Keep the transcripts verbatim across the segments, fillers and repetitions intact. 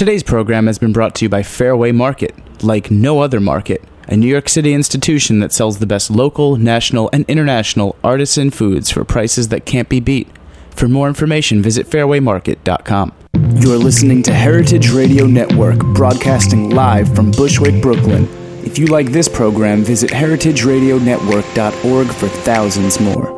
Today's program has been brought to you by Fairway Market, like no other market, a New York City institution that sells the best local, national, and international artisan foods for prices that can't be beat. For more information, visit fairway market dot com. You're listening to Heritage Radio Network, broadcasting live from Bushwick, Brooklyn. If you like this program, visit heritage radio network dot org for thousands more.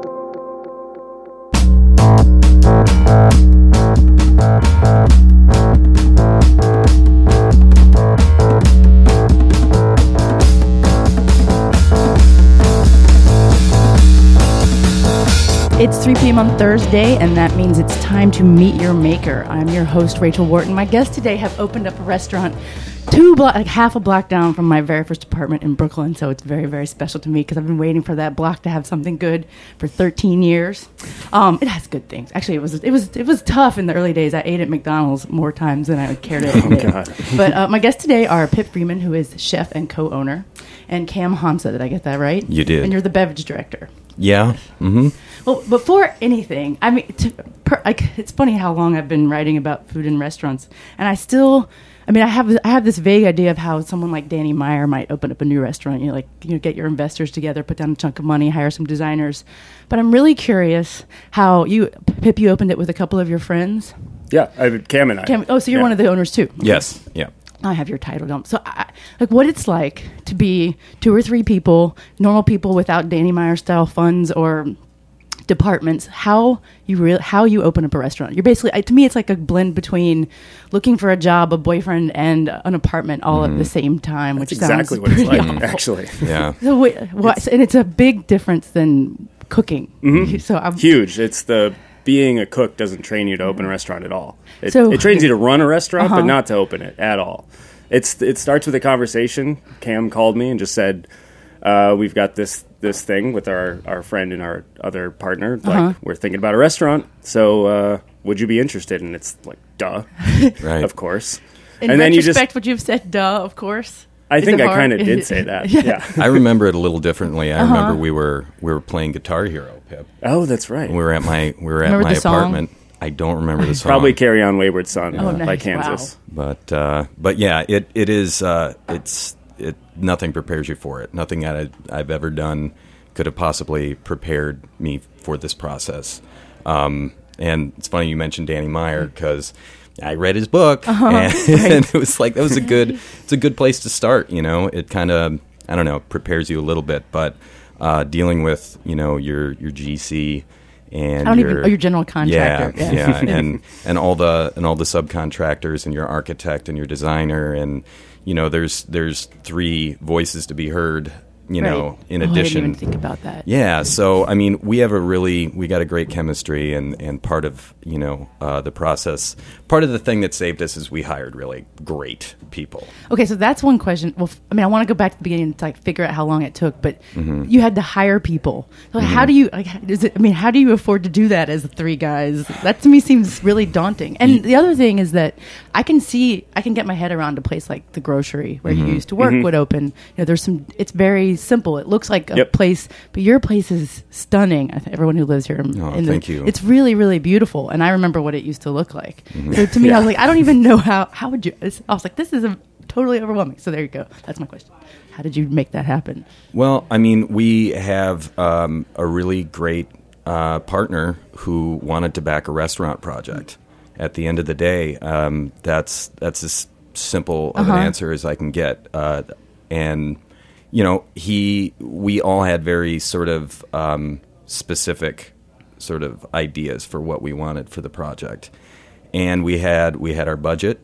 It's three p.m. on Thursday, and that means it's time to meet your maker. I'm your host, Rachel Wharton. My guests today have opened up a restaurant two block, like half a block down from my very first apartment in Brooklyn, so it's very, very special to me because I've been waiting for that block to have something good for thirteen years. Um, it has good things. Actually, it was it was it was tough in the early days. I ate at McDonald's more times than I would care to admit. Oh, God. But uh, my guests today are Pip Freeman, who is chef and co-owner, and Cam Hansa. Did I get that right? You did. And you're the beverage director. Yeah. Mm-hmm. Well, before anything, I mean, to, per, like, it's funny how long I've been writing about food in restaurants, and I still, I mean, I have I have this vague idea of how someone like Danny Meyer might open up a new restaurant. You know, like, you know, get your investors together, put down a chunk of money, hire some designers. But I'm really curious how you, Pip, you opened it with a couple of your friends. Yeah, I, Cam and I. Cam, oh, so you're yeah. one of the owners too. Okay. Yes. Yeah. I have your title down. So, I, like, what it's like to be two or three people, normal people without Danny Meyer style funds or departments. How you re- how you open up a restaurant? You're basically, to me, it's like a blend between looking for a job, a boyfriend, and an apartment all mm. at the same time. That's which exactly sounds what it's like, awful. actually. Yeah. So, wait, what, and it's a big difference than cooking. Mm-hmm. So I'm huge. It's the being a cook doesn't train you to open a restaurant at all. It, So- it trains you to run a restaurant, Uh-huh. but not to open it at all. It's it starts with a conversation. Cam called me and just said, uh, "We've got this this thing with our, our friend and our other partner. Like, Uh-huh. we're thinking about a restaurant. So uh, would you be interested?" And it's like, duh, Right. of course. in and then you retrospect, just, would you have said, "Duh"? Of course. I Is think it I hard? kind of did say that. Yeah. Yeah. I remember it a little differently. I Uh-huh. remember we were we were playing Guitar Hero, Pip. Oh, that's right. We were at my we were at Remember my the song? apartment. I don't remember the song. Probably "Carry On, Wayward Son" Oh, by nice. Kansas. But uh, but yeah, it it is uh, it's it nothing prepares you for it. Nothing that I, I've ever done could have possibly prepared me for this process. Um, and it's funny you mentioned Danny Meyer because I read his book, Uh-huh. and, Right. and it was like that was a good it's a good place to start. You know, it kind of I don't know prepares you a little bit, but uh, dealing with you know your your G C. And I don't your, even. Oh, your general contractor. Yeah, yeah, and and all the and all the subcontractors and your architect and your designer, and you know, there's there's three voices to be heard. You Right. know, in Oh, addition, I didn't even think about that. yeah. So I mean, we have a really we got a great chemistry, and and part of you know uh, the process, part of the thing that saved us is we hired really great people. Okay, so that's one question. Well, f- I mean, I want to go back to the beginning to like figure out how long it took, but Mm-hmm. you had to hire people. So how do you? Like, is it? I mean, how do you afford to do that as three guys? That to me seems really daunting. And the other thing is that I can see, I can get my head around a place like the grocery where Mm-hmm. you used to work would open. You know, there's some. It's very simple. It looks like a Yep. place, but your place is stunning. I think everyone who lives here, in, Oh, in the- thank you. It's really, really beautiful. And I remember what it used to look like. Mm-hmm. So to me, I Yeah. was like, I don't even know how. How would you? I was like, this is a totally overwhelming. So there you go. That's my question. How did you make that happen? Well, I mean, we have um, a really great uh, partner who wanted to back a restaurant project. At the end of the day, um, that's that's as simple of Uh-huh. an answer as I can get. Uh, and you know, he we all had very sort of um, specific sort of ideas for what we wanted for the project, and we had we had our budget.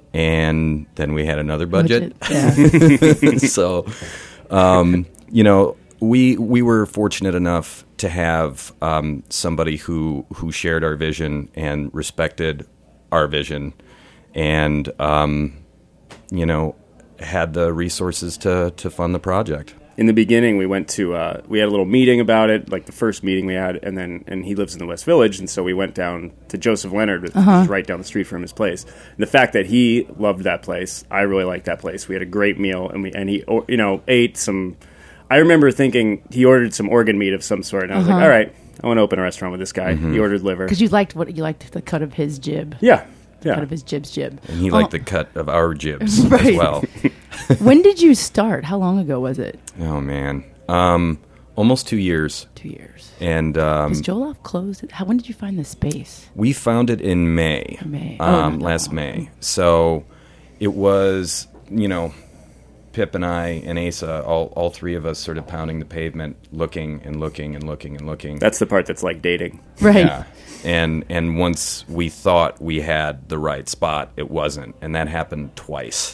And then we had another budget. Budget, yeah. So, um, you know, we we were fortunate enough to have um, somebody who who shared our vision and respected our vision, and um, you know, had the resources to to fund the project. In the beginning, we went to uh, we had a little meeting about it, like the first meeting we had, and then and he lives in the West Village, and so we went down to Joseph Leonard, which Uh-huh. is right down the street from his place. And the fact that he loved that place, I really liked that place. We had a great meal, and we and he or, you know ate some. I remember thinking he ordered some organ meat of some sort, and I was Uh-huh. like, all right, I want to open a restaurant with this guy. He ordered liver. Because you liked what you liked the cut of his jib. Yeah. Yeah. cut of his jibs jib. And he Oh, liked the cut of our jibs Right. as well. When did you start? How long ago was it? Oh man, um, almost two years. Two years. And um, Is Jollof closed? How? When did you find the space? we found it in May, May. Oh, Um, no. last May. So it was, you know, Pip and I and Asa, all all three of us, sort of pounding the pavement, looking and looking and looking and looking. That's the part that's like dating. Right. Yeah. And and once we thought we had the right spot, it wasn't, and that happened twice.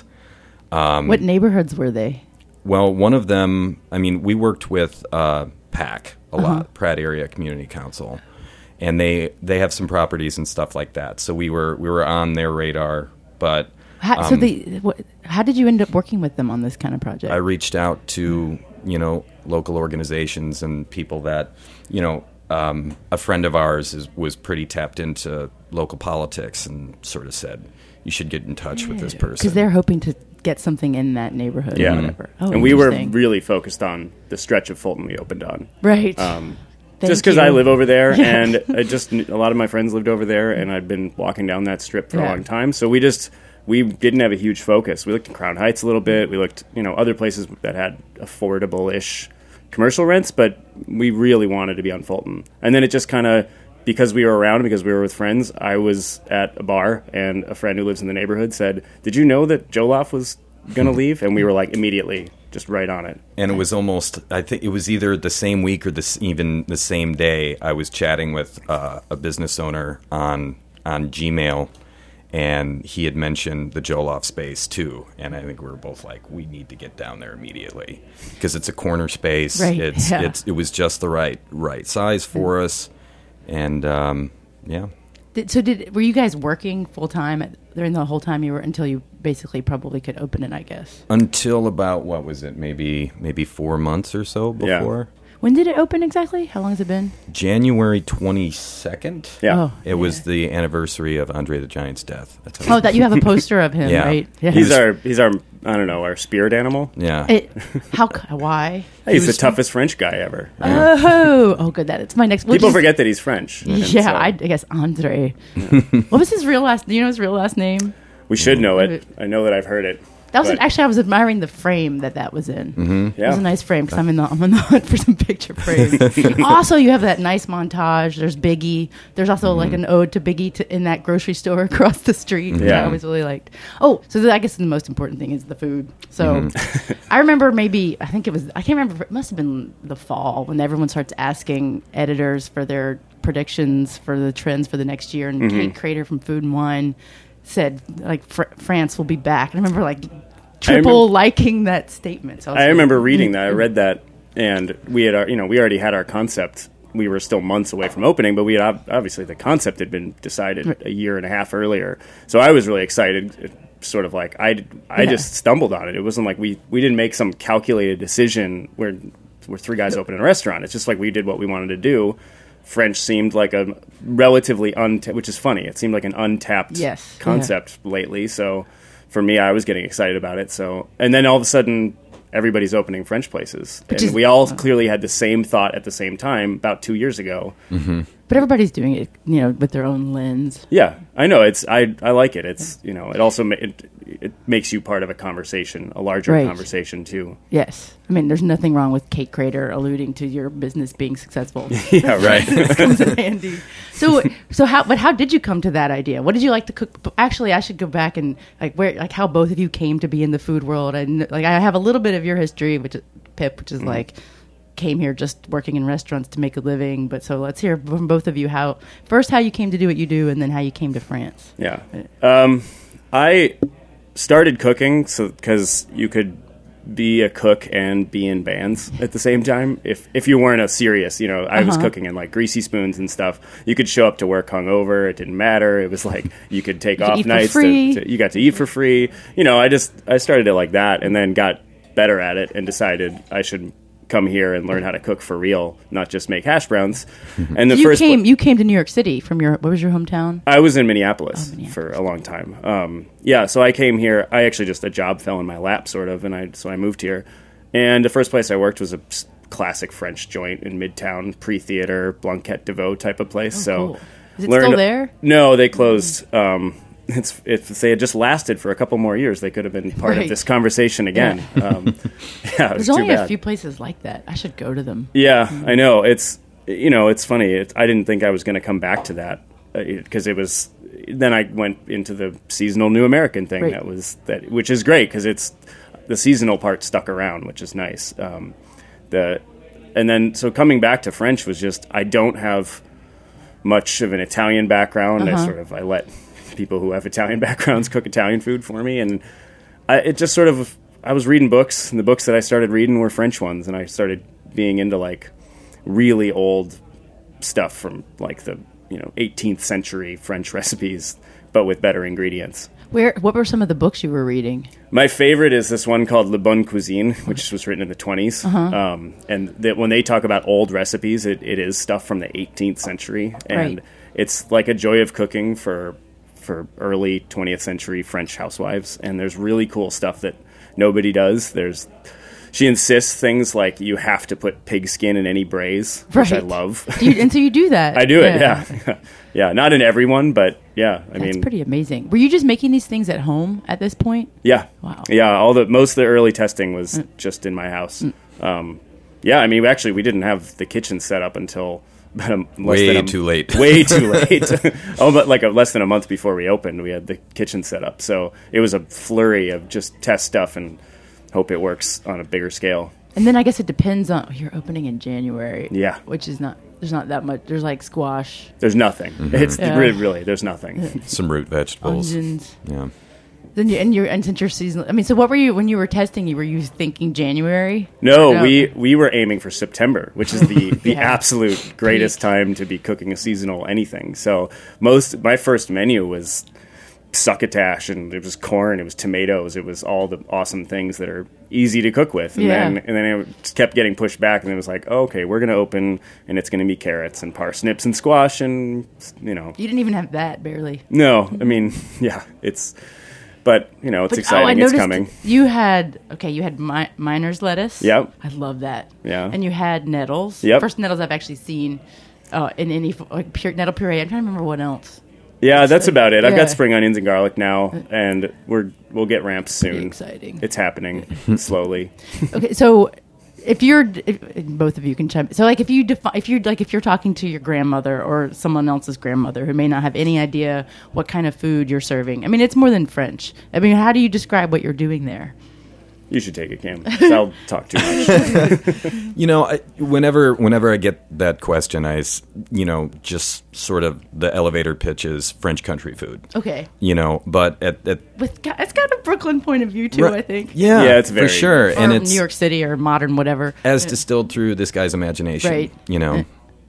What neighborhoods were they? Well, one of them, I mean, we worked with uh, PAC a Uh-huh. lot, Pratt Area Community Council, and they they have some properties and stuff like that. So we were we were on their radar, but How, so um, they, what, how did you end up working with them on this kind of project? I reached out to, you know, local organizations and people that, you know, um, a friend of ours is, was pretty tapped into local politics and sort of said, you should get in touch with this person. Because they're hoping to get something in that neighborhood Yeah. or whatever. Oh, And we were interesting. really focused on the stretch of Fulton we opened on. right. Um, Thank just because you. I live over there, Yeah. and I just kn- a lot of my friends lived over there, and I'd been walking down that strip for Yeah. a long time. So we just we didn't have a huge focus. We looked at Crown Heights a little bit. We looked, you know, other places that had affordable-ish commercial rents, but we really wanted to be on Fulton. And then it just kind of, because we were around, because we were with friends, I was at a bar, and a friend who lives in the neighborhood said, "Did you know that Jollof was going to leave?" And we were like immediately just right on it. And it was almost, I think it was either the same week or this, even the same day, I was chatting with uh, a business owner on on Gmail, and he had mentioned the Jollof space too. And I think we were both like, we need to get down there immediately because it's a corner space. Right, It's, yeah. it's it was just the right right size for us, and um, yeah. Did, so did were you guys working full time at- during the whole time you were until you basically probably could open it? I guess. Until about what was it? Maybe maybe four months or so Yeah. before When did it open exactly? How long has it been? January twenty second. Yeah. Oh, It was the anniversary of Andre the Giant's death. That's how oh, that you have a poster of him, Yeah. right? Yeah. He's our he's our I don't know, our spirit animal. yeah. It, how? c- Why? Hey, he's He the was- toughest French guy ever. Oh, oh, good. That it's my next. we'll People just- forget that he's French. and Yeah, so I, I guess Andre. What was his real last? Do you know his real last name? we should know it. I know that I've heard it. That was an, But- actually I was admiring the frame that that was in. Mm-hmm. It Yeah. was a nice frame because I'm in the I'm in the hunt for some picture frames. Also, you have that nice montage. There's Biggie. There's also like an ode to Biggie to, in that grocery store across the street. Which I Yeah. always really liked. Oh, so the, I guess the most important thing is the food. So I remember maybe I think it was I can't remember. It must have been the fall when everyone starts asking editors for their predictions for the trends for the next year. And Kate Crater from Food and Wine said like fr- France will be back. And I remember like triple remember- liking that statement. So was I like, remember reading that. I read that, and we had our, you know, we already had our concept. We were still months away from opening, but we had ob- obviously the concept had been decided a year and a half earlier. So I was really excited. It, sort of like I, I Yeah. just stumbled on it. It wasn't like we, we didn't make some calculated decision where we're three guys opening a restaurant. It's just like we did what we wanted to do. French seemed like a relatively untapped, which is funny. It seemed like an untapped Yes, concept lately. So for me, I was getting excited about it. So, and then all of a sudden, everybody's opening French places, Which and is- we all clearly had the same thought at the same time about two years ago. But everybody's doing it, you know, with their own lens. Yeah, I know. It's I I like it. It's you know, it also ma- it, it makes you part of a conversation, a larger Right. conversation too. Yes, I mean, there's nothing wrong with Kate Crater alluding to your business being successful. Yeah, right. It comes in handy. So, so how? But how did you come to that idea? What did you like to cook? Actually, I should go back and like where, like how both of you came to be in the food world. And like I have a little bit of your history, which is Pip, which is Mm-hmm. like came here just working in restaurants to make a living. But so let's hear from both of you how first how you came to do what you do, and then how you came to France. Yeah. Um, I started cooking so because you could be a cook and be in bands at the same time. If if you weren't a serious, you know, I was Uh-huh. cooking in like Greasy Spoons and stuff. You could show up to work hungover. It didn't matter. It was like you could take You could off eat for nights. free. To, to, you got to eat for free. You know, I just I started it like that, and then got better at it, and decided I should come here and learn how to cook for real, not just make hash browns. And the you first came you came to New York City from your what was your hometown? I was in Minneapolis, Oh, Minneapolis. for a long time. Um, yeah, so I came here. I actually just a job fell in my lap, sort of, and I so I moved here. And the first place I worked was a s- classic French joint in Midtown, pre-theater, Blanquette de Veau type of place. Oh, so, cool. Is it learned- still there? No, they closed. Um, it's if they had just lasted for a couple more years, they could have been part Right. of this conversation again. Yeah, um, yeah it was There's too only bad. a few places like that. I should go to them. Yeah, I know. It's you know, it's funny. It, I didn't think I was going to come back to that because it, it was. Then I went into the seasonal New American thing. Right. That was that, which is great because it's the seasonal part stuck around, which is nice. Um, the and then so coming back to French was just I don't have much of an Italian background. Uh-huh. I sort of I let people who have Italian backgrounds cook Italian food for me, and I, it just sort of I was reading books, and the books that I started reading were French ones, and I started being into like really old stuff from like the you know eighteenth century French recipes, but with better ingredients. Where? What were some of the books you were reading? My favorite is this one called Le Bonne Cuisine, which was written in the twenties. Uh-huh. Um, and that when they talk about old recipes, it, it is stuff from the eighteenth century, and Right. it's like a joy of cooking for for early twentieth century French housewives. And there's really cool stuff that nobody does. There's She insists things like you have to put pig skin in any braise, which I Right. love. Do you, and so you do that. I do it, yeah. Yeah, not in everyone, but yeah, I That's mean, pretty amazing. Were you just making these things at home at this point? yeah. Wow. Yeah, all the most of the early testing was just in my house. Um, yeah, I mean, actually, we didn't have the kitchen set up until about a, less Way than a, too late. Way too late. Oh, but like a, less than a month before we opened, we had the kitchen set up. So it was a flurry of just test stuff and hope it works on a bigger scale. And then I guess it depends on you're opening in January. Yeah. Which is not there's not that much. There's like squash, There's nothing. It's Yeah. really, really, there's nothing. Some root vegetables. onions. Yeah. Then you and you and since you're seasonal. I mean, so what were you when you were testing? You were you thinking January? No, No. we we were aiming for September, which is the, the Yeah. absolute greatest time to be cooking a seasonal anything. So most my first menu was succotash, and it was corn, it was tomatoes, it was all the awesome things that are easy to cook with. And Yeah. then and then it just kept getting pushed back, and it was like, oh, okay, we're going to open, and it's going to be carrots and parsnips and squash, and you know, You didn't even have that barely. no, I mean, yeah, it's. But you know, it's But, exciting. oh, I it's noticed coming. You had okay. You had mi- miner's lettuce. Yep. I love that. Yeah. And you had nettles. Yep. First nettles I've actually seen uh, in any f- like pure nettle puree. I'm trying to remember what else. Yeah, that's about it. I've Yeah. got spring onions and garlic now, and we're we'll get ramps Pretty soon. exciting. It's happening slowly. Okay, so if you're if, both of you can chime. So like if you define if you're like if you're talking to your grandmother or someone else's grandmother who may not have any idea what kind of food you're serving. I mean, it's more than French. I mean, how do you describe what you're doing there? You should take it, Cam. 'Cause I'll talk too much. You know, I, whenever whenever I get that question, I, s- you know, just sort of the elevator pitch is French country food. Okay. You know, but at, at With it's got a Brooklyn point of view too, Right. I think. yeah, Yeah, it's very- for sure, Or and it's New York City or modern whatever. as distilled through this guy's imagination. Right. You know,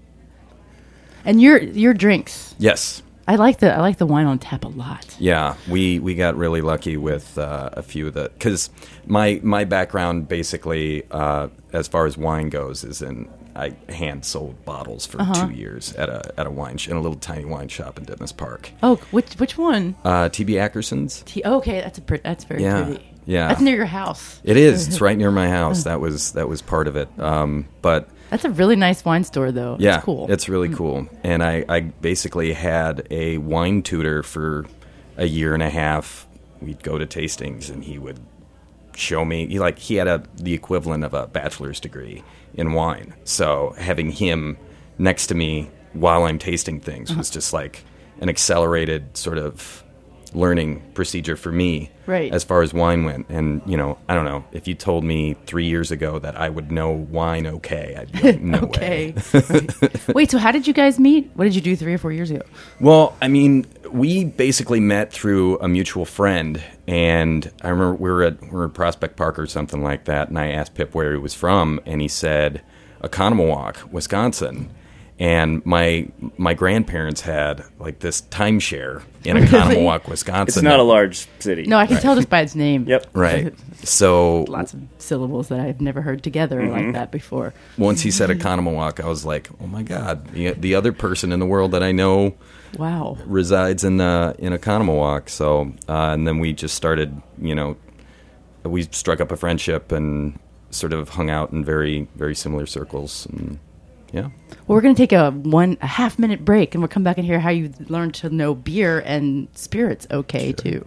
And your your drinks. yes. I like the I like the wine on tap a lot. Yeah, we, we got really lucky with uh, a few of the because my my background basically uh, as far as wine goes is in I hand sold bottles for Uh-huh. two years at a at a wine sh- in a little tiny wine shop in Ditmas Park. Oh, which which one? Uh, T B Ackerson's. T- okay, that's a pre- that's very Yeah, pretty. yeah. That's near your house. It is. It's right near my house. That was that was part of it. Um, but That's a really nice wine store, though. yeah, it's cool. it's really cool. And I, I basically had a wine tutor for a year and a half. We'd go to tastings, and he would show me. He like he had a the equivalent of a bachelor's degree in wine. So having him next to me while I'm tasting things was just like an accelerated sort of learning procedure for me Right. as far as wine went. And you know, I don't know, if you told me three years ago that I would know wine okay, I'd be like, no okay. way. Right. Wait, so how did you guys meet? What did you do three or four years ago? Well, I mean, we basically met through a mutual friend, and I remember we were at we were at Prospect Park or something like that, and I asked Pip where he was from, and he said Oconomowoc, Wisconsin. And my my grandparents had like this timeshare in Oconomowoc, Wisconsin. It's not a large city. No, I can tell just by its name. Yep. Right. So Lots of syllables that I've never heard together Mm-hmm. like that before. once he said Oconomowoc, I was like, oh my God, the, the other person in the world that I know Wow. resides in uh, in Oconomowoc. So, uh, and then we just started, you know, we struck up a friendship and sort of hung out in very, very similar circles. And Yeah. Well, we're going to take a one a half minute break, and we'll come back and hear how you learned to know beer and spirits okay, too.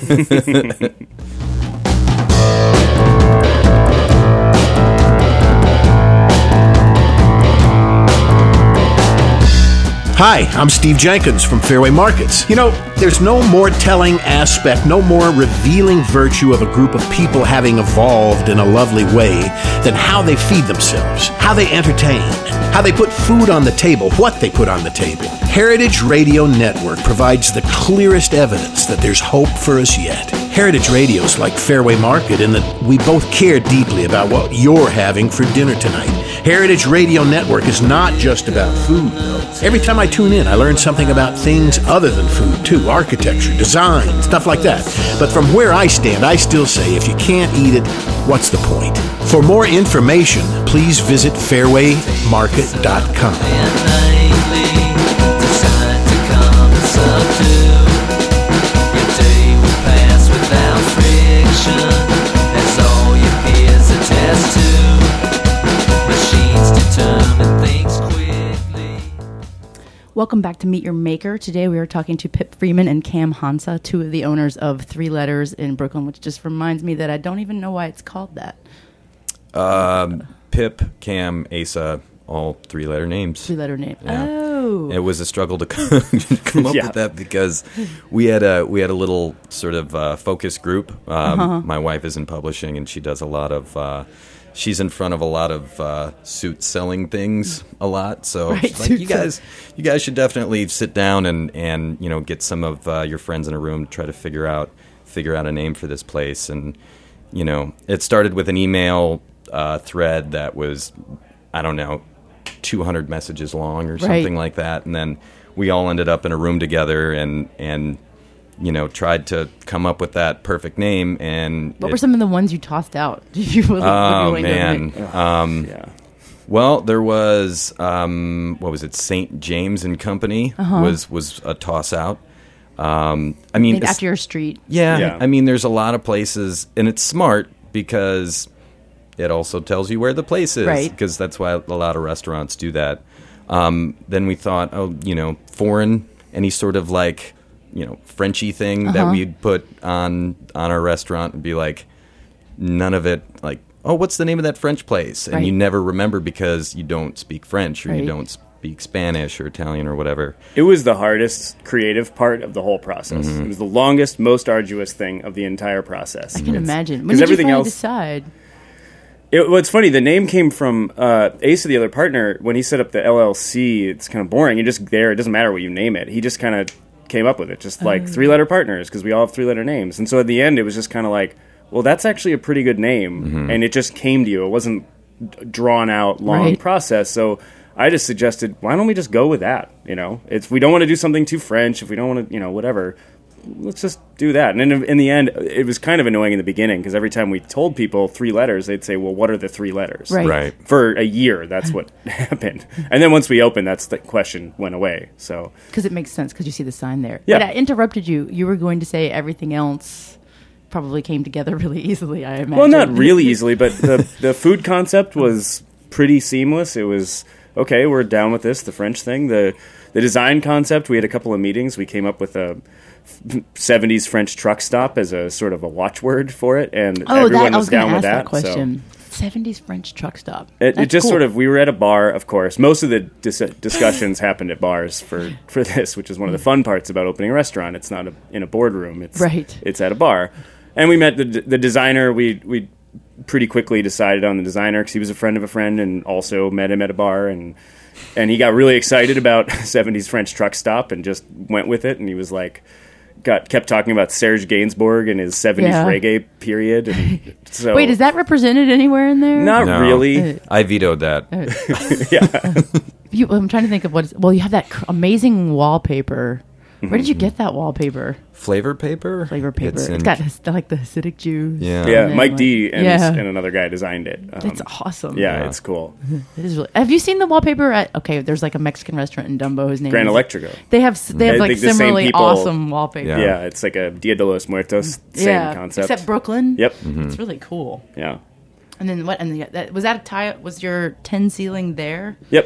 Hi, I'm Steve Jenkins from Fairway Markets. You know, there's no more telling aspect, no more revealing virtue of a group of people having evolved in a lovely way than how they feed themselves, how they entertain, how they put food on the table, what they put on the table. Heritage Radio Network provides the clearest evidence that there's hope for us yet. Heritage Radio's like Fairway Market in that we both care deeply about what you're having for dinner tonight. Heritage Radio Network is not just about food, though. Every time I tune in, I learn something about things other than food, too. Architecture, design, stuff like that. But from where I stand, I still say if you can't eat it, what's the point? For more information, please visit fairway market dot com. Welcome back to Meet Your Maker. Today we are talking to Pip Freeman and Cam Hansa, two of the owners of Three Letters in Brooklyn, which just reminds me that I don't even know why it's called that. Um, Pip, Cam, Asa, all three-letter names. Three-letter name. Yeah. Oh. It was a struggle to come up Yeah. with that because we had a we had a little sort of uh, focus group. Um, Uh-huh. My wife is in publishing, and she does a lot of. Uh, she's in front of a lot of uh, suit selling things a lot. So Right, she's like, suit you guys, you guys should definitely sit down and, and you know get some of uh, your friends in a room to try to figure out figure out a name for this place. And you know, it started with an email uh, thread that was, I don't know, two hundred messages long or something Right. like that, and then we all ended up in a room together and and you know tried to come up with that perfect name. And What it- were some of the ones you tossed out? Did you would you oh willing to man admit? um Yeah. well there was um what was it Saint James and Company was was a toss out. um I mean Named it's- after your street. yeah, Yeah. I mean there's a lot of places, and it's smart because it also tells you where the place is, Right. because that's why a lot of restaurants do that. Um, then we thought, oh, you know, foreign, any sort of like, you know, Frenchy thing that Uh-huh. we'd put on on our restaurant and be like, none of it, like, oh, what's the name of that French place? And Right. you never remember because you don't speak French or Right. you don't speak Spanish or Italian or whatever. It was the hardest creative part of the whole process. Mm-hmm. It was the longest, most arduous thing of the entire process. I can imagine. When 'cause did everything you finally else- decide? It, well, it's funny. The name came from uh, Asa, the other partner. When he set up the L L C, it's kind of boring. You're just there. It doesn't matter what you name it. He just kind of came up with it, just like three-letter partners, because we all have three-letter names. And so at the end, it was just kind of like, well, that's actually a pretty good name. And it just came to you. It wasn't d- drawn out, long Right. process. So I just suggested, why don't we just go with that? You know, it's we don't want to do something too French. If we don't want to, you know, whatever. Let's just do that. And in, in the end, it was kind of annoying in the beginning because every time we told people three letters, they'd say, well, what are the three letters? Right. Right. For a year, that's what happened. And then once we opened, that's the question went away. So Because it makes sense because you see the sign there. Yeah. But I interrupted you. You were going to say everything else probably came together really easily, I imagine. well, not really easily, but the the food concept was pretty seamless. It was okay. We're down with this. The French thing, the the design concept. We had a couple of meetings. We came up with a seventies French truck stop as a sort of a watchword for it, and Oh, everyone that, I was was going down to with ask that. that question. seventies French truck stop. It, it That's just cool. sort of, we were at a bar, of course. Most of the dis- discussions happened at bars for, for this, which is one of the fun parts about opening a restaurant. It's not a, in a boardroom. It's, Right. It's at a bar. And we met the, the designer. We, we pretty quickly decided on the designer because he was a friend of a friend and also met him at a bar. And, and he got really excited about seventies French truck stop and just went with it. And he was like, got kept talking about Serge Gainsbourg and his seventies Yeah. reggae period. And so, Wait, is that represented anywhere in there? not No. really? I vetoed that. Yeah. You, I'm trying to think of what is. Well, you have that cr- amazing wallpaper. Where did you get that wallpaper? Flavor paper? Flavor paper. It's it's in- got his- like the acidic juice. Yeah. Yeah, And then, Mike like- D and, yeah. and another guy designed it. Um, It's awesome. yeah, Yeah. it's cool. It is really. Have you seen the wallpaper at? Okay, there's like a Mexican restaurant in Dumbo. His name Grand is, Electrico. They have s- they have I like think the same similarly people- awesome wallpaper. Yeah. Yeah. it's like a Dia de los Muertos, same Yeah, concept. except Brooklyn. Yep. It's really cool. Yeah. And then what? And the, that, was that a tie? Was your tin ceiling there? Yep.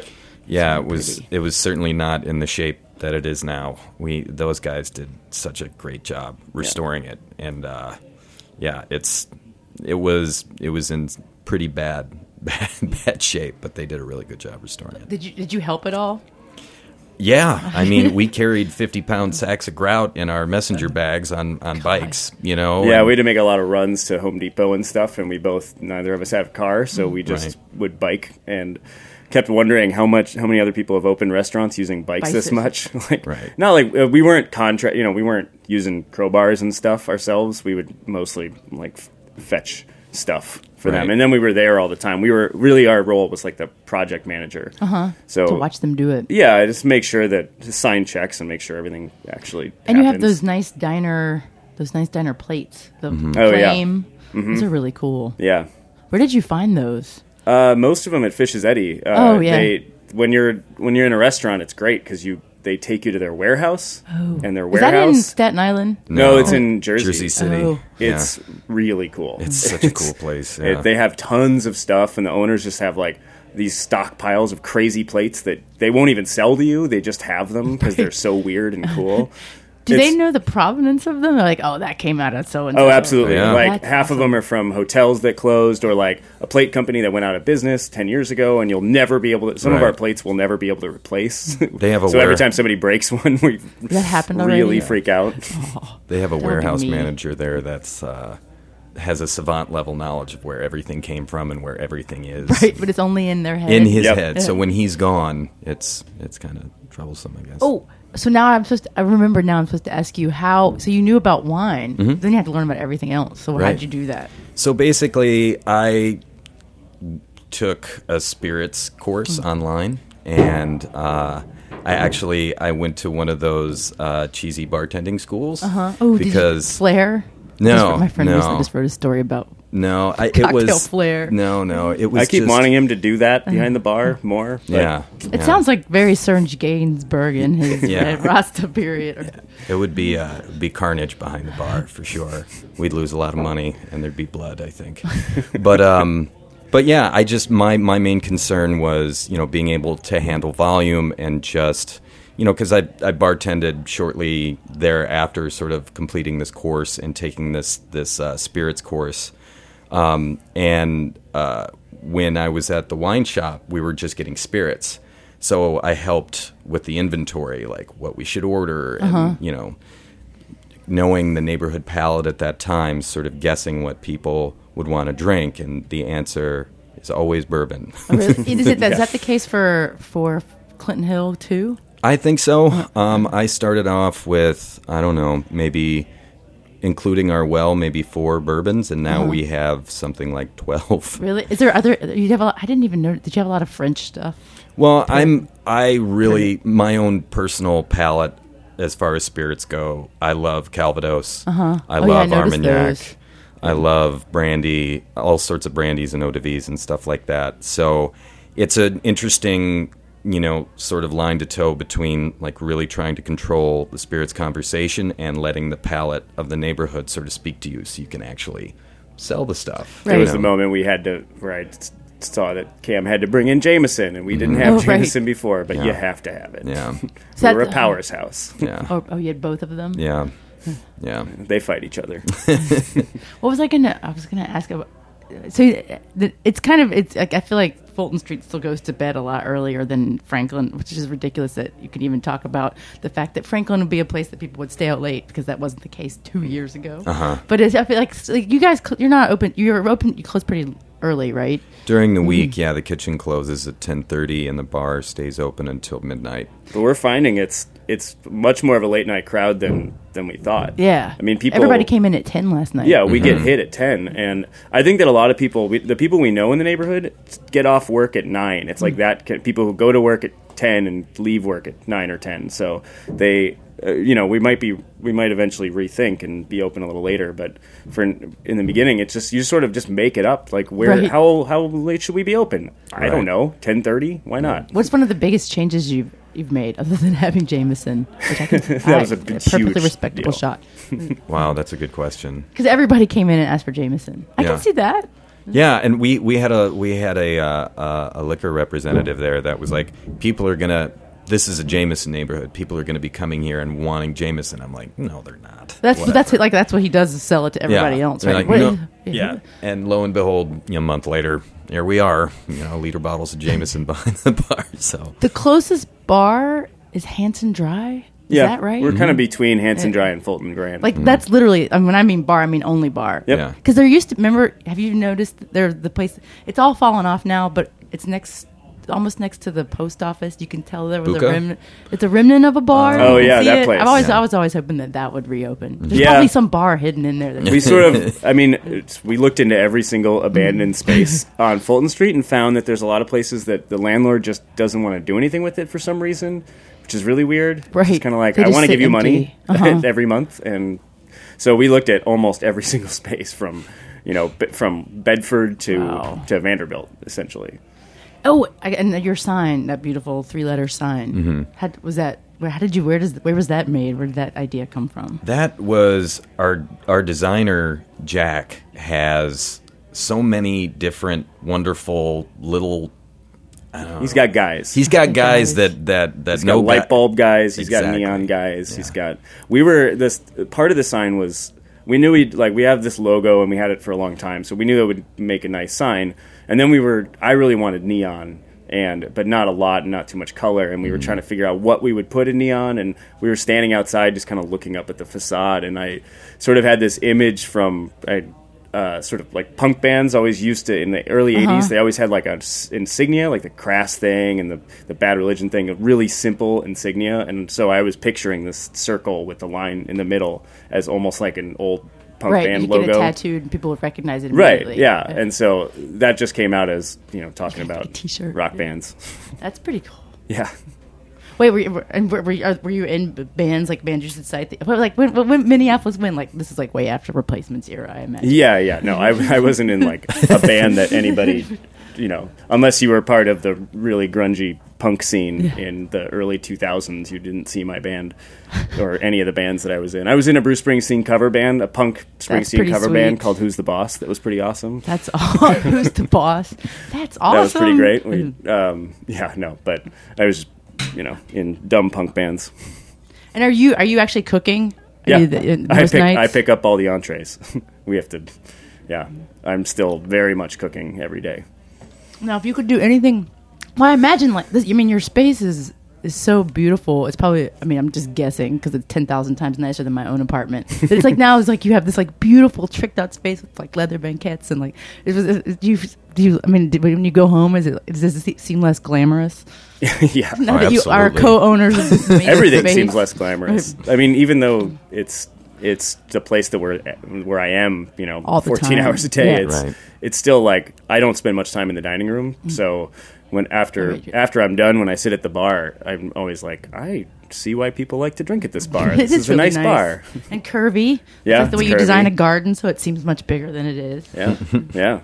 Yeah, So it was pretty. it was certainly not in the shape that it is now. We those guys did such a great job restoring it, and uh, yeah, it's it was it was in pretty bad bad bad shape, but they did a really good job restoring it. Did you did you help at all? Yeah, I mean, we carried fifty pound sacks of grout in our messenger bags on, on bikes, you know. Yeah, and- we had to make a lot of runs to Home Depot and stuff, and we both, neither of us have a car, so we just Right. would bike and kept wondering how much, how many other people have opened restaurants using bikes this Bicycles. much. like, Right. not like uh, we weren't contract, you know, we weren't using crowbars and stuff ourselves. We would mostly like f- fetch stuff for them, Right. and then we were there all the time. We were really our role was like the project manager. Uh huh. So To watch them do it. yeah, just make sure that to sign checks and make sure everything actually. And you have happens. those nice diner, those nice diner plates. The Oh, yeah. flame. Those are really cool. Yeah. Where did you find those? Uh, most of them at Fish's Eddy. Uh, Oh, yeah. They, when you're when you're in a restaurant, it's great because you they take you to their warehouse, and their Is that in warehouse. Staten Island? No, it's in Jersey. Jersey City. Oh. It's Yeah. really cool. It's such a cool place. It- Yeah. they have tons of stuff, and the owners just have like these stockpiles of crazy plates that they won't even sell to you. They just have them because they're so weird and cool. Do It's- they know the provenance of them? They're like, oh, that came out of so and so. Oh, absolutely. Yeah. Like That's half of them are from hotels that closed, or like a plate company that went out of business ten years ago, and you'll never be able to. Some of Right. our plates will never be able to replace. They have a so every ware- time somebody breaks one, we That happened really already? freak out. They have a would be warehouse me. manager there that's uh, has a savant level knowledge of where everything came from and where everything is Right, but it's only in their head. in his Yep. head. So when he's gone, it's it's kind of troublesome, I guess. Oh, so now I'm supposed to, I remember now I'm supposed to ask you how, so you knew about wine, then you have to learn about everything else. So how Mm-hmm. Right. did you do that? So basically, I took a spirits course Mm. online, and uh, I actually I went to one of those uh, cheesy bartending schools. Huh? Oh, did you because flair? No, Just- my friend no. recently just wrote a story about. no, I, it Cocktail was flair. No, no, it was. I keep just, wanting him to do that behind the bar more. but Yeah, It yeah. sounds like very Serge Gainsbourg in his Yeah. Red Rasta period. It would be uh, it'd be carnage behind the bar for sure. We'd lose a lot of money, and there'd be blood, I think. But um, but yeah, I just my my main concern was you know being able to handle volume and just you know because I I bartended shortly thereafter, sort of completing this course and taking this this uh, spirits course, um, and uh, when I was at the wine shop, we were just getting spirits. So I helped with the inventory, like what we should order, and you know, knowing the neighborhood palate at that time, sort of guessing what people would want to drink, and the answer is always bourbon. Really? Is, it, is that the case for for Clinton Hill too? I think so. Um, I started off with I don't know, maybe including our well, maybe four bourbons, and now we have something like twelve. Really? Is there other? You have a lot, I didn't even know. Did you have a lot of French stuff? Well, I'm I really my own personal palate as far as spirits go. I love Calvados. Uh-huh. I Oh, yeah, I love noticed Armagnac. those. I love brandy, all sorts of brandies and eau de vies and stuff like that. So it's an interesting, you know, sort of line to toe between like really trying to control the spirits conversation and letting the palate of the neighborhood sort of speak to you, so you can actually sell the stuff. Right. It you was the know? moment we had to, where I s- saw that Cam had to bring in Jameson, and we didn't have Oh, right. Jameson before, but Yeah. you have to have it. Yeah, So We're a that- Powers house. yeah, Oh, oh, you had both of them. yeah, yeah. They fight each other. What was I gonna? I was gonna ask about. So uh, the- it's kind of it's like I feel like Fulton Street still goes to bed a lot earlier than Franklin, which is ridiculous that you can even talk about the fact that Franklin would be a place that people would stay out late because that wasn't the case two years ago. Uh-huh. But it's, I feel like, like you guys, cl- you're not open. You're open. You close pretty early, right? During Mm-hmm. the week, yeah, the kitchen closes at ten thirty and the bar stays open until midnight. But we're finding it's it's much more of a late night crowd than than we thought. Yeah. I mean, people. Everybody came in at ten last night. Yeah, we Mm-hmm. get hit at ten, and I think that a lot of people, we, the people we know in the neighborhood, get off work at nine. It's Mm. like that. ca- People who go to work at ten and leave work at nine or ten. So they, uh, you know, we might be, we might eventually rethink and be open a little later. But for in, in the beginning, it's just you sort of just make it up. Like where, Right. how how late should we be open? I Right. don't know, ten thirty. Why not? What's one of the biggest changes you've you've made other than having Jameson? Which I can, That was a big, perfectly huge respectable deal. shot. Wow, that's a good question. Because everybody came in and asked for Jameson. I Yeah. can see that. Yeah, and we, we had a we had a uh, a liquor representative there that was like, people are gonna. This is a Jameson neighborhood. People are going to be coming here and wanting Jameson. I'm like, no, they're not. That's Whatever. that's like that's what he does is sell it to everybody Yeah. else, They're right? like, What- no. Yeah, and lo and behold, you know, a month later, here we are. You know, liter bottles of Jameson behind the bar. So The closest bar is Hanson Dry. Is yeah, that right? We're kind of between Hanson Dry and Fulton Grand. Like that's literally. I mean, when I mean bar, I mean only bar. Yep. yeah, Because there used to remember. Have you noticed there the place? It's all fallen off now, but it's next, almost next to the post office. You can tell there was Buka? a remnant. It's a remnant of a bar. Oh, You can yeah, see that it. place. I've always, Yeah. I was always hoping that that would reopen. There's Yeah. probably some bar hidden in there. That we sort of, I mean, it's, we looked into every single abandoned space on Fulton Street and found that there's a lot of places that the landlord just doesn't want to do anything with it for some reason, which is really weird. Right. It's kind of like, They I just want to sit give you money empty. Uh-huh. every month. And so we looked at almost every single space from, you know, be- from Bedford to, Wow. to Vanderbilt, essentially. Oh, I, and your sign, that beautiful three-letter sign. Mm-hmm. How, was that? Where? How did you? Where does? Where was that made? Where did that idea come from? that was our our designer Jack has so many different wonderful little. He's got guys. He's got guys Guys. that that that He's know got light guy- bulb guys. He's got Exactly. neon guys. He's Yeah. got. We were this part of the sign was we knew we like we have this logo and we had it for a long time, so we knew it would make a nice sign. And then we were. I really wanted neon, and but not a lot, and not too much color. And we were trying to figure out what we would put in neon. And we were standing outside, just kind of looking up at the facade. And I sort of had this image from. I, Uh, sort of like punk bands always used to in the early eighties. They always had like a s- insignia, like the Crass thing and the the Bad Religion thing, a really simple insignia. And so I was picturing this circle with the line in the middle as almost like an old punk Right, band you logo. get it tattooed, and people would recognize it Right, immediately. yeah. And so that just came out as you know talking Like a about t-shirt. rock bands. That's pretty cool. Yeah. Wait, were you, were, and were, were, you, were you in bands like Banjo Society? Like when, when Minneapolis went, like this is like way after Replacements era, I imagine. Yeah, yeah. No, I, I wasn't in like a band that anybody, you know, unless you were part of the really grungy punk scene in the early two thousands, you didn't see my band or any of the bands that I was in. I was in a Bruce Springsteen cover band, a punk Springsteen pretty cover sweet. band called Who's the Boss. That was pretty awesome. That's all. Who's the boss? That's awesome. That was pretty great. We, um, yeah, no, but I was, you know, in dumb punk bands. And are you are you actually cooking? Are Yeah, you the, in I most pick, nights? I pick up all the entrees. We have to, yeah. I'm still very much cooking every day. Now, if you could do anything, well, I imagine like this. I mean, your space is is so beautiful. It's probably. I mean, I'm just guessing because it's ten thousand times nicer than my own apartment. But it's like now it's like you have this like beautiful tricked out space with like leather banquettes and like. It was. Do you? Do you? I mean, did, when you go home, is it? Does it seem less glamorous? Yeah. Now Oh, that you are absolutely. co-owners of this amazing Everything space. seems less glamorous. I mean, even though it's it's the place that we're where I am, you know, All the fourteen time. hours a day. Yeah. It's Right. it's still like I don't spend much time in the dining room. So when after Right. after I'm done, when I sit at the bar, I'm always like, I see why people like to drink at this bar. It This is a really nice, bar. and curvy. It's Yeah, like the way it's you design a curvy. garden, so it seems much bigger than it is. Yeah, yeah.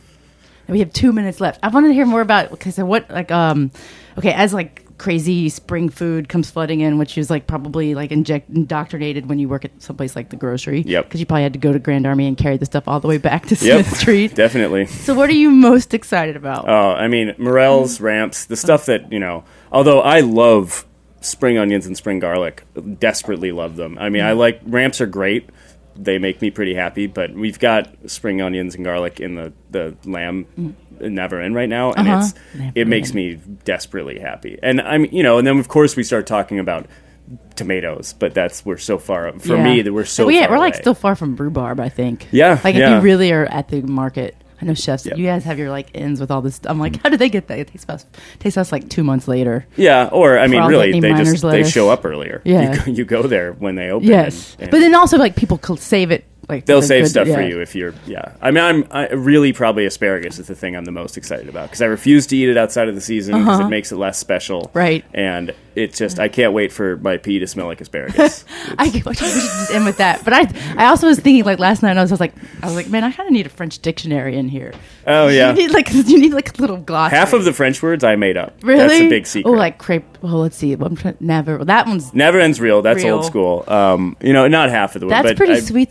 And we have two minutes left. I wanted to hear more about okay. So what like um, okay as like crazy spring food comes flooding in, which is like probably like inject indoctrinated when you work at someplace like the grocery. Yep. Because you probably had to go to Grand Army and carry the stuff all the way back to Yep, Smith Street. definitely. So what are you most excited about? Oh, I mean, morels, ramps, the stuff that, you know, although I love spring onions and spring garlic, desperately love them. I mean, I like, ramps are great. They make me pretty happy, but we've got spring onions and garlic in the, the lamb never in right now, and Uh-huh. it's Never it makes in. me desperately happy. And I'm, you know, and then of course we start talking about tomatoes, but that's, we're so far, for Yeah. me, that we're so we, far we're like away. still far from rhubarb, I think. Yeah, Like if yeah. you really are at the market. I know chefs. Yep. You guys have your like ends with all this. I'm like, how did they get that? It takes us takes us like two months later. Yeah, or I mean, I'll really, get any they just miner's they lettuce. show up earlier. Yeah. you go, you go there when they open. Yes, and- and but then also like people could save it. Like they'll with a save good- stuff for yeah. you if you're. Yeah, I mean, I'm I, really probably asparagus is the thing I'm the most excited about because I refuse to eat it outside of the season because Uh-huh. it makes it less special. Right. and it just I can't wait for my pee to smell like asparagus. I we should just end with that. But I, I also was thinking like last night I was, I was like, I was like, man, I kind of need a French dictionary in here. Oh yeah, You need like you need like a little glossary. half of the French words I made up. really That's a big secret. Oh, like crepe. Well, let's see. I'm trying, never. That one's Never ends real. That's Real. old school. Um, you know, not half of the words. that's but pretty I, sweet that you made them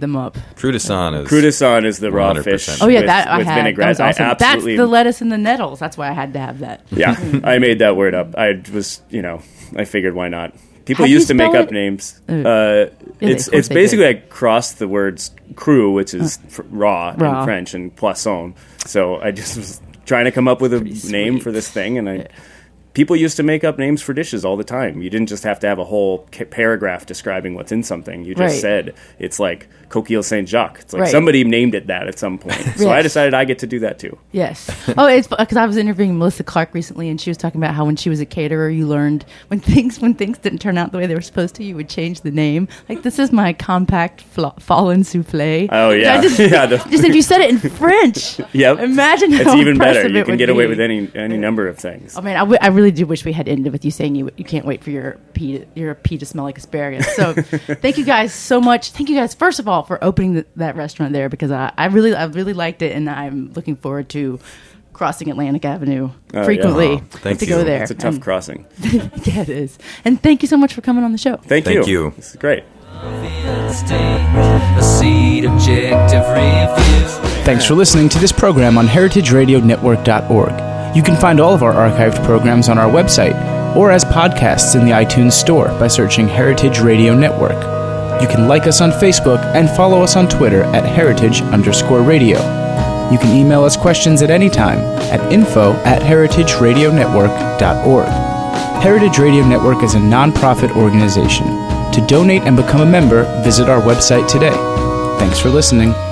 them up. Crudescent is Crudescent is the raw one hundred fish. percent. Oh yeah, with, that I with had. vinaigrette. That was awesome. I absolutely, That's the lettuce and the nettles. That's why I had to have that. yeah, I made that word up. I was, you know, I figured why not. People How do you used to make spell up it? names. Uh, Uh, yeah, it's of course it's they basically did. I crossed the words cru, which is fr- raw, Raw. in French, and poisson. So I just was trying to come up with a Pretty name sweet. for this thing, and I. People used to make up names for dishes all the time. You didn't just have to have a whole ca- paragraph describing what's in something. You just Right. said it's like Coquille Saint Jacques. It's like Right. somebody named it that at some point. So I Yes. decided I get to do that too. Yes. Oh, it's because I was interviewing Melissa Clark recently, and she was talking about how when she was a caterer, you learned when things when things didn't turn out the way they were supposed to, you would change the name. Like, this is my compact fla- fallen souffle. Oh, yeah. I just, Yeah, the- just if you said it in French. Yep. Imagine how It's even better. impressive You it can would get away be. with any any number of things. I mean, I, w- I really do wish we had ended with you saying you you can't wait for your pea to, your pea to smell like asparagus. So, thank you guys so much. Thank you guys first of all for opening the, that restaurant there, because I, I really I really liked it, and I'm looking forward to crossing Atlantic Avenue Oh, frequently yeah. Oh, thank to you. go there. It's a tough And- crossing. yeah, it is. And thank you so much for coming on the show. Thank, Thank you. you. This is great. A seed objective review. Thanks for listening to this program on heritage radio network dot org. You can find all of our archived programs on our website or as podcasts in the iTunes Store by searching Heritage Radio Network. You can like us on Facebook and follow us on Twitter at heritage underscore radio. You can email us questions at any time at info at heritage radio network dot org. Heritage Radio Network is a non-profit organization. To donate and become a member, visit our website today. Thanks for listening.